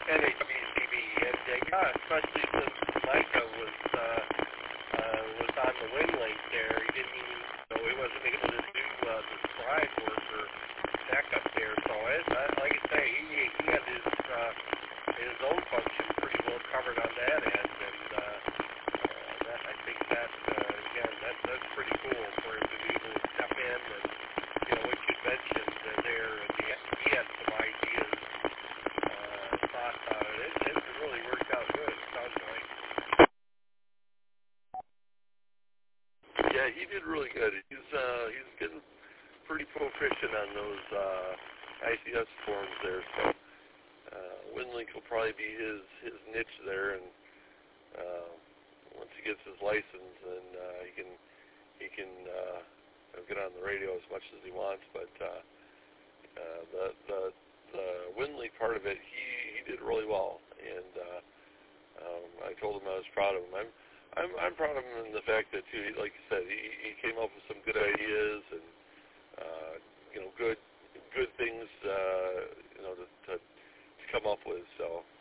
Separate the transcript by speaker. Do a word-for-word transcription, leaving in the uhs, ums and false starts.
Speaker 1: N H B C B, and uh, yeah, especially since Micah was uh, uh, was on the wing link there, he didn't even, you know, he wasn't able to do uh, the stride work or back up there. So it, uh, like I say, he he had his uh, his own function pretty well covered on that end, and uh, uh, that, I think that uh, again that that's pretty cool for him to be able to step in and, you know, what you mentioned uh, there, and he had, he had some ideas. Thought about it. It, it really worked out good, it sounds like.
Speaker 2: Yeah, he did really good. He's uh, he's getting pretty proficient on those uh, I C S forms there, so uh, WinLink will probably be his, his niche there, and uh, once he gets his license, then uh, he can he can uh, get on the radio as much as he wants, but uh, uh, the the the WinLink part of it, he, he did really well, and uh, um, I told him I was proud of him. I'm I'm I'm proud of him in the fact that, too, like you said, he, he came up with some good ideas and uh, you know good good things uh, you know to, to to come up with. So